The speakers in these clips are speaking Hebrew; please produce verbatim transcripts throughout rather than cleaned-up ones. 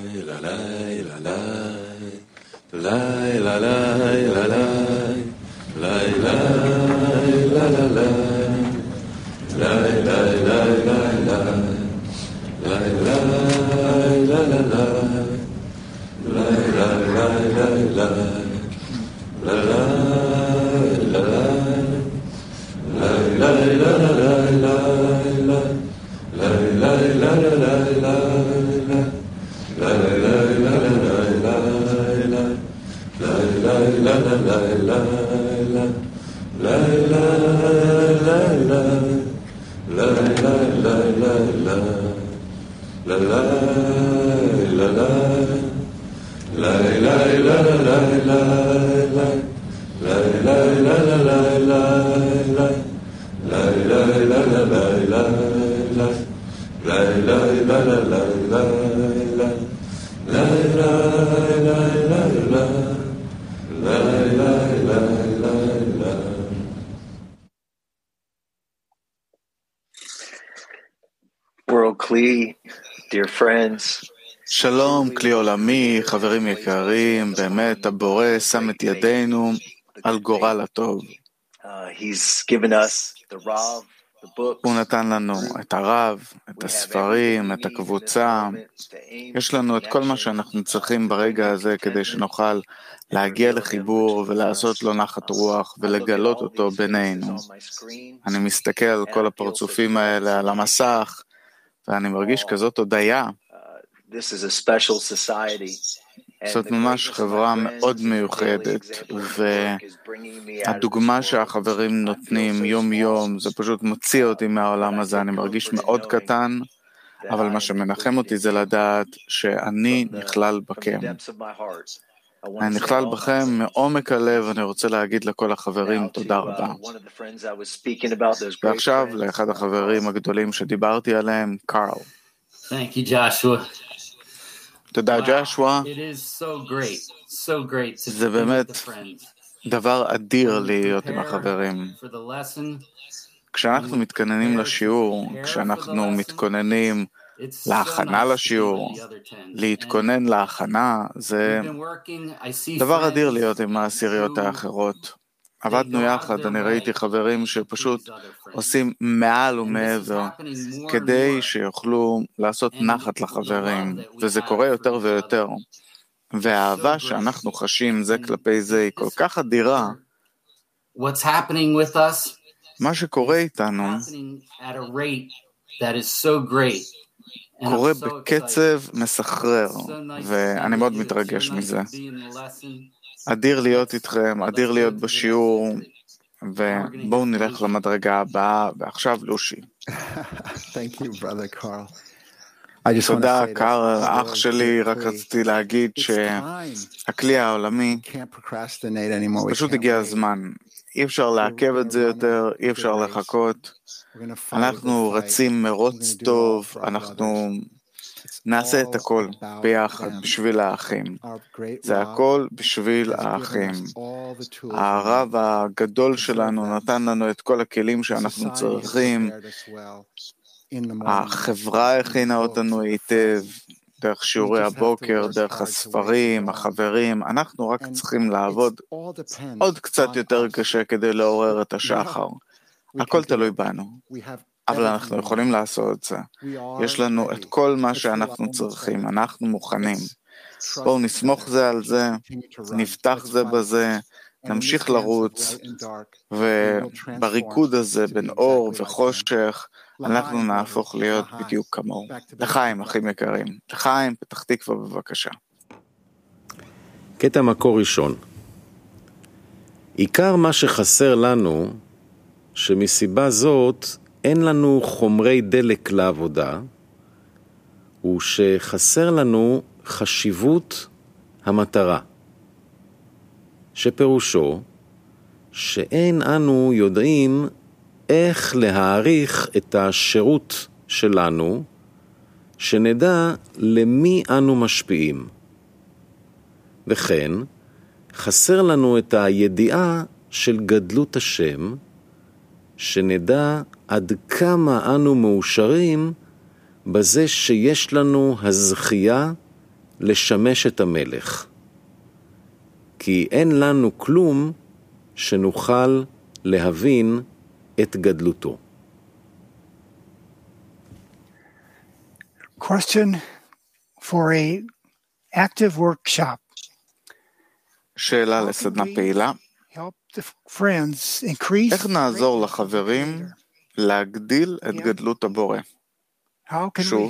World Kli, dear friends. שלום, כלי עולמי, חברים יקרים, באמת הבורא שם את ידינו על גורל הטוב. הוא נתן לנו את הרב, את הספרים, את הקבוצה. יש לנו את כל מה שאנחנו צריכים ברגע הזה כדי שנוכל להגיע לחיבור ולעשות לו נחת רוח ולגלות אותו בינינו. אני מסתכל על כל הפרצופים האלה על המסך ואני מרגיש כזאת הודיה. זאת ממש חברה מאוד מיוחדת, והדוגמה שהחברים נותנים יום יום, זה פשוט מוציא אותי מהעולם הזה. אני מרגיש מאוד קטן, אבל מה שמנחם אותי זה לדעת שאני נכלל בכם. אני נכלל בכם מעומק הלב, אני רוצה להגיד לכל החברים תודה רבה. ועכשיו לאחד החברים הגדולים שדיברתי עליהם, קארל. Thank you, Joshua. תודה, ג'ושוע. It is so great, so great to זה be באמת with the friends. דבר אדיר להיות עם החברים. For the lesson, כשאנחנו מתכוננים לשיעור, כשאנחנו מתכוננים להכנה לשיעור, להתכונן להכנה, זה דבר אדיר להיות עם העשיריות האחרות. עבדנו יחד, אני ראיתי חברים שפשוט עושים מעל ומעבר כדי שיוכלו לעשות נחת לחברים, וזה קורה יותר ויותר. והאהבה שאנחנו חשים זה כלפי זה היא כל כך אדירה. what's happening with us מה שקורה איתנו that is so great. קורה בקצב מסחרר, ואני מאוד מתרגש מזה. אדיר להיות איתכם, אדיר להיות בשיעור, ובואו נלך למדרגה הבאה, ועכשיו לושי. תודה, קארל, אח שלי, רק רציתי להגיד שהכלי העולמי פשוט הגיע הזמן. אי אפשר לעכב את זה יותר, אי אפשר לחכות. אנחנו רצים מרוץ טוב, אנחנו נעשה את הכל ביחד בשביל האחים. זה הכל בשביל האחים. הרב הגדול שלנו נתן לנו את כל הכלים שאנחנו צריכים. החברה הכינה אותנו היטב, דרך שיעורי הבוקר, דרך הספרים, החברים. אנחנו רק צריכים לעבוד עוד קצת יותר קשה כדי לעורר את השחר. הכל תלוי בנו. אבל אנחנו יכולים לעשות את זה. יש לנו את כל מה שאנחנו צריכים, אנחנו מוכנים. בואו נסמוך זה על זה, נפתח זה בזה, נמשיך לרוץ, ובריקוד הזה בין אור וחושך, אנחנו נהפוך להיות בדיוק כמוהו. לחיים, אחים יקרים. לחיים, פתח תקווה בבקשה. קטע מקור ראשון. עיקר מה שחסר לנו, שמסיבה זאת אין לנו חומרי דלק לעבודה, הוא שחסר לנו חשיבות המטרה, שפירושו שאין אנו יודעים איך להעריך את השירות שלנו, שנדע למי אנו משפיעים. וכן, חסר לנו את הידיעה של גדלות השם, שנדע עד כמה אנו מאושרים בזה שיש לנו הזכייה לשמש את המלך, כי אין לנו כלום שנוכל להבין את גדלותו. Question for a active workshop. שאלה לסדנה פעילה. איך נעזור לחברים להגדיל את גדלות הבורא? שוב,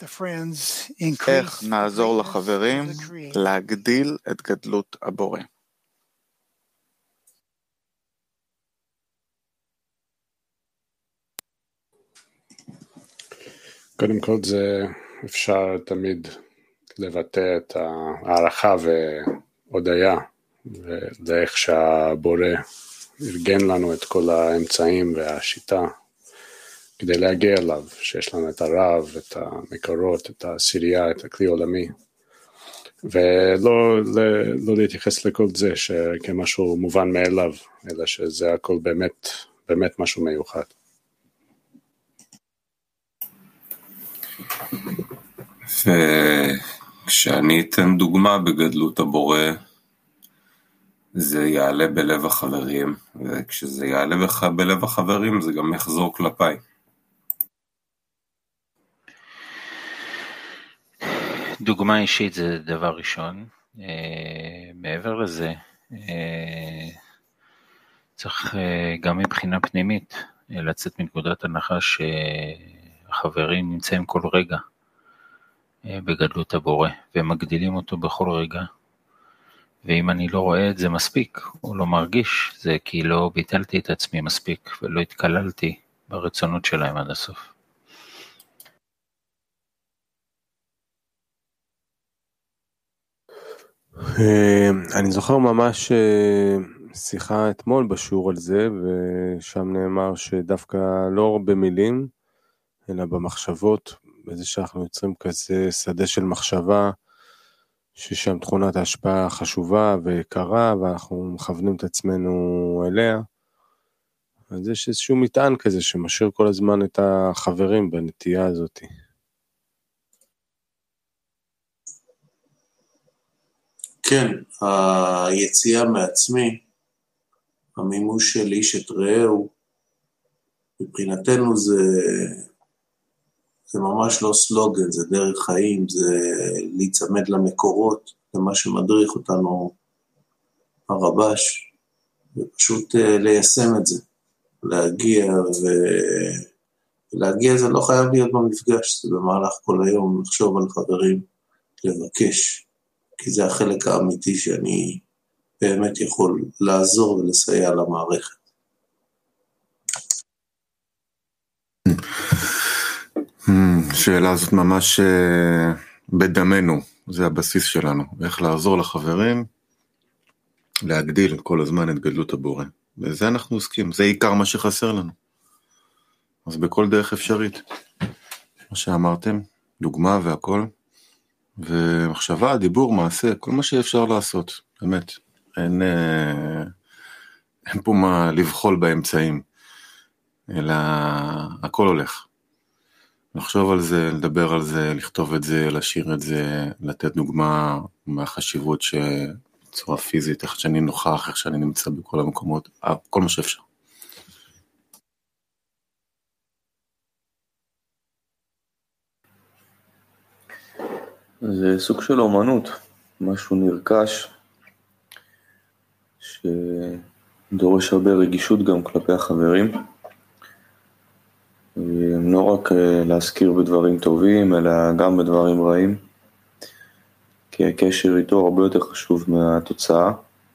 איך נעזור לחברים להגדיל את גדלות הבורא? קודם כל זה אפשר תמיד לבטא את הערכה והודיה ואיך שהבורא ארגן לנו את כל האמצעים והשיטה כדי להגיע אליו, שיש לנו את הרב, את המקורות, את העשירייה, את הכלי עולמי, ולא לא להתייחס לכל זה כמשהו מובן מאליו, אלא שזה הכל באמת, באמת משהו מיוחד. וכשאני אתן דוגמה בגדלות הבורא, זה יעלה בלב החברים, וכשזה יעלה בלב החברים זה גם יחזור כלפיי. דוגמה אישית זה דבר ראשון. אה, מעבר לזה, אה, צריך אה, גם מבחינה פנימית אה, לצאת מנקודת הנחה שהחברים נמצאים כל רגע אה, בגדלות הבורא, ומגדילים אותו בכל רגע. ואם אני לא רואה את זה מספיק, או לא מרגיש, זה כי לא ביטלתי את עצמי מספיק, ולא התקללתי ברצונות שלהם עד הסוף. אני זוכר ממש שיחה אתמול בשיעור על זה, ושם נאמר שדווקא לא במילים, אלא במחשבות, בזה שאנחנו יוצרים כזה שדה של מחשבה, ששם תכונת ההשפעה חשובה ויקרה, ואנחנו מכוונים את עצמנו אליה. אז יש איזשהו מטען כזה שמשאיר כל הזמן את החברים בנטייה הזאת. כן, היציאה מעצמי, המימוש של איש את רעהו, מבחינתנו זה, זה ממש לא סלוגן, זה דרך חיים, זה להיצמד למקורות, זה מה שמדריך אותנו הרבש, ופשוט ליישם את זה, להגיע, ולהגיע זה לא חייב להיות במפגש, זה במהלך כל היום, לחשוב על חברים, לבקש, כי זה החלק האמיתי שאני באמת יכול לעזור ולסייע למערכת. שאלה הזאת ממש בדמנו, זה הבסיס שלנו, איך לעזור לחברים, להגדיל כל הזמן את גדלות הבורא, וזה אנחנו עוסקים, זה עיקר מה שחסר לנו, אז בכל דרך אפשרית, מה שאמרתם, דוגמה והכל, ומחשבה, דיבור, מעשה, כל מה שאפשר לעשות, באמת, אין, אין פה מה לבחול באמצעים, אלא הכל הולך. לחשוב על זה, לדבר על זה, לכתוב את זה, לשיר את זה, לתת דוגמה מהחשיבות שבצורה פיזית, איך שאני נוכח, איך שאני נמצא בכל המקומות, כל מה שאפשר. זה סוג של אומנות, משהו נרכש, שדורש הרבה רגישות גם כלפי החברים, לא רק להזכיר בדברים טובים, אלא גם בדברים רעים, כי הקשר איתו הרבה יותר חשוב מהתוצאה,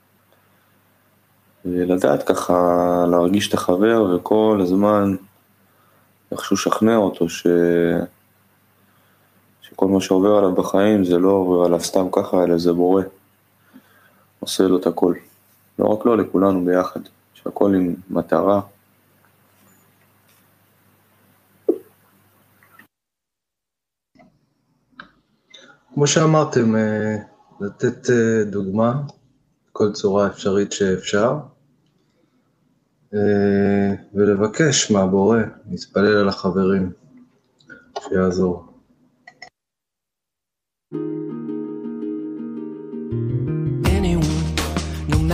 ולדעת ככה להרגיש את החבר וכל הזמן איכשהו שכנע אותו ש... שכל מה שעובר עליו בחיים זה לא עובר עליו סתם ככה, אלא זה בורא, עושה לו את הכל, לא רק לו, לכולנו ביחד, שהכל עם מטרה. כמו שאמרתם, לתת דוגמה, כל צורה אפשרית שאפשר, ולבקש מהבורא, להתפלל על החברים, שיעזור.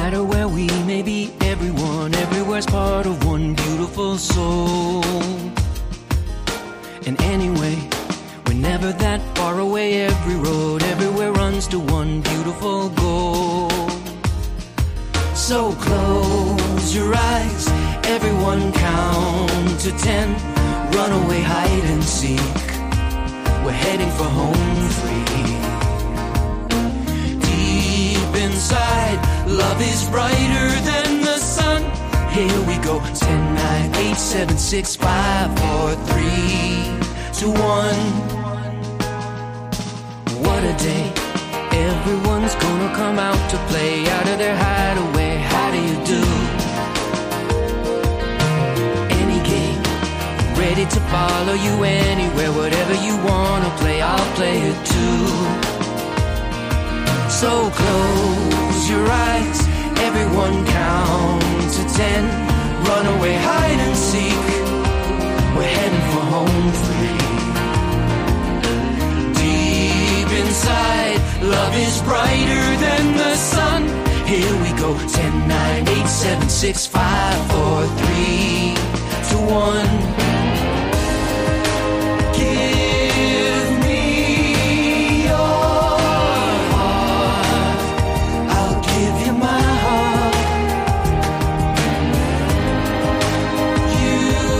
matter where we may be, everyone, everywhere's part of one beautiful soul. And anyway, we're never that far away. Every road, everywhere runs to one beautiful goal. So close your eyes, everyone count to ten. Run away, hide and seek. We're heading for home free. Deep inside, love is brighter than the sun. Here we go. Ten, nine, eight, seven, six, five, four, three, two, one. What a day. Everyone's gonna come out to play, out of their hideaway. How do you do? Any game, ready to follow you anywhere. Whatever you wanna play, I'll play it too. So close your eyes, everyone count to ten. Run away, hide and seek. We're heading for home free. Deep inside, love is brighter than the sun. Here we go. Ten, nine, eight, seven, six, five, four, three, two, one. Give me your heart. I'll give you my heart. You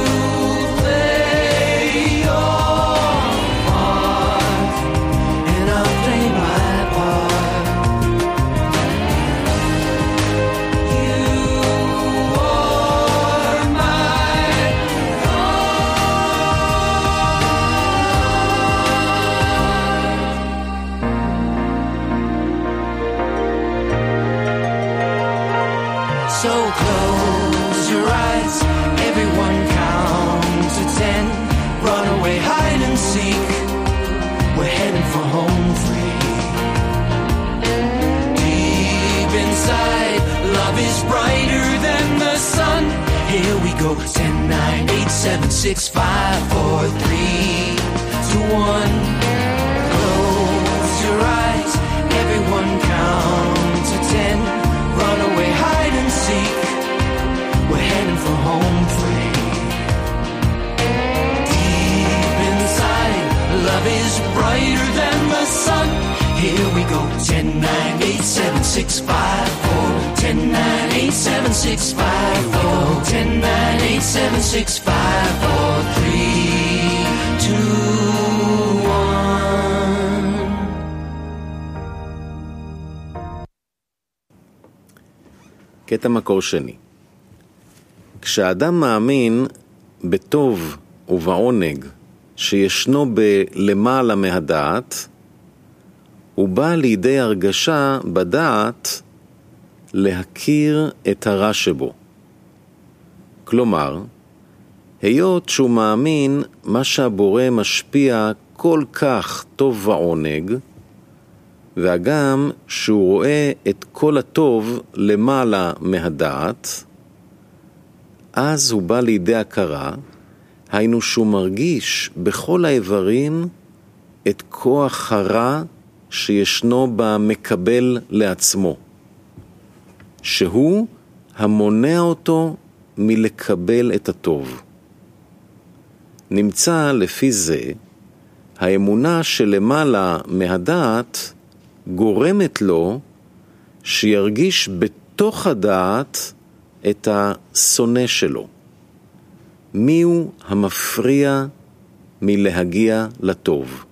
play your part, and I'll play my part. You are my So close your eyes, everyone count to ten. Run away, hide and seek. We're heading for home free. Deep inside, love is brighter than the sun. Here we go. Ten, nine, eight, seven, six, five, four, three, two, one. Close your eyes, everyone count to ten. Run away, hide and seek. We're heading for home free. Deep inside, love is brighter than the sun. Here we go. Ten, nine, eight, seven, six, five, four. Ten, nine, eight, seven, six, five, four. Ten, nine, eight, seven, six, five, four, three, two, one. קטע מקור שני. כשאדם מאמין בטוב ובעונג שישנו בלמעלה מהדעת, הוא בא לידי הרגשה בדעת להכיר את הרע שבו. כלומר, היות שהוא מאמין מה שהבורא משפיע כל כך טוב ועונג, וגם שהוא רואה את כל הטוב למעלה מהדעת, אז הוא בא לידי הכרה, היינו שהוא מרגיש בכל האיברים את כוח הרע שישנו במקבל לעצמו, שהוא המונע אותו מלקבל את הטוב. נמצא לפי זה, האמונה שלמעלה מהדעת גורמת לו שירגיש בתוך הדעת את השונא שלו. מיהו המפריע מלהגיע לטוב?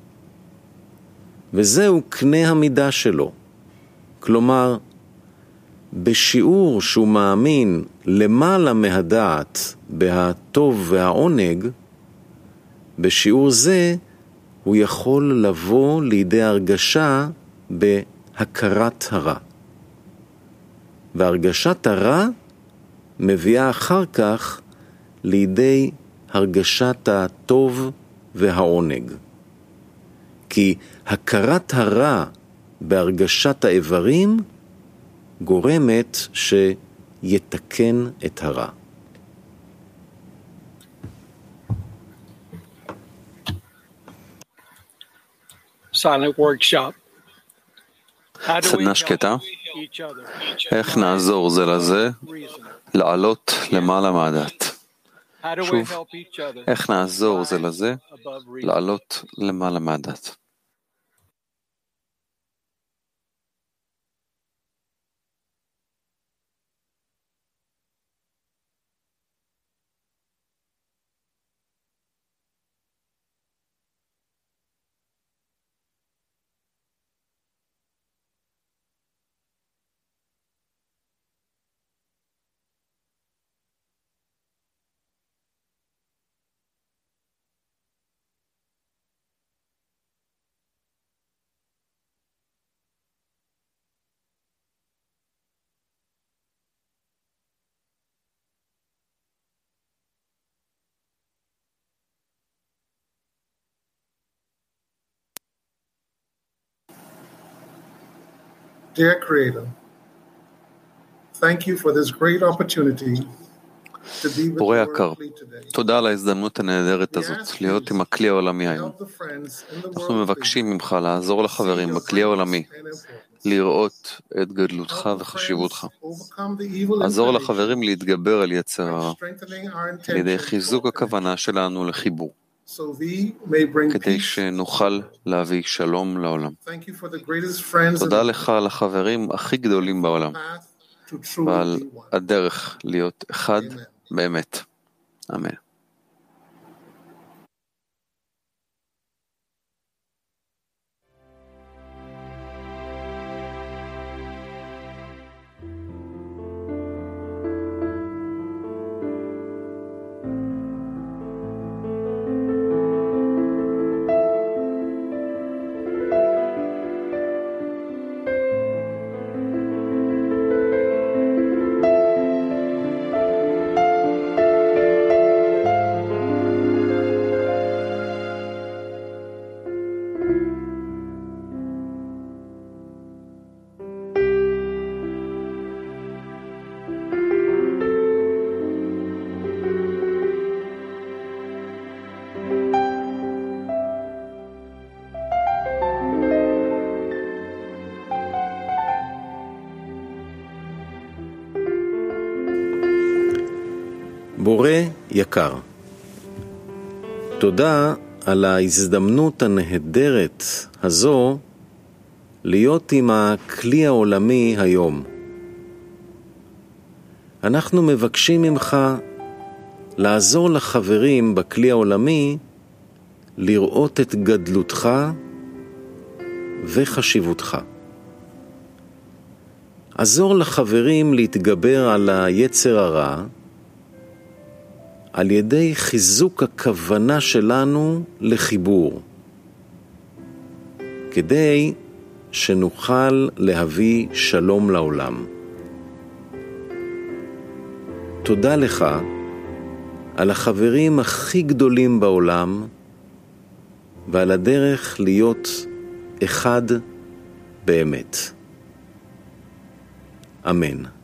וזהו קנה המידה שלו. כלומר, בשיעור שהוא מאמין למעלה מהדעת בהטוב והעונג, בשיעור זה הוא יכול לבוא לידי הרגשה בהכרת הרע. והרגשת הרע מביאה אחר כך לידי הרגשת הטוב והעונג. כי הכרת הרע בהרגשת האיברים גורמת שיתקן את הרע. Silent workshop. סדנה שקטה, איך נעזור זה לזה לעלות למעלה מהדת. שוב, איך נעזור זה לזה לעלות למעלה מהדת. Dear Creator, thank you for this great opportunity to be with בורא you יקר, תודה על ההזדמנות הנהדרת הזאת להיות עם הכלי העולמי היום. אנחנו מבקשים ממך לעזור לחברים בכלי העולמי לראות את גדלותך וחשיבותך. עזור לחברים להתגבר על יצר הרע על ידי חיזוק הכוונה שלנו לחיבור, כדי שנוכל להביא שלום לעולם. תודה לך על החברים הכי גדולים בעולם ועל הדרך להיות אחד באמת. אמן. בורא יקר, תודה על ההזדמנות הנהדרת הזו להיות עם הכלי העולמי היום. אנחנו מבקשים ממך לעזור לחברים בכלי העולמי לראות את גדלותך וחשיבותך. עזור לחברים להתגבר על היצר הרע על ידי חיזוק הכוונה שלנו לחיבור, כדי שנוכל להביא שלום לעולם. תודה לך על החברים הכי גדולים בעולם ועל הדרך להיות אחד באמת. אמן.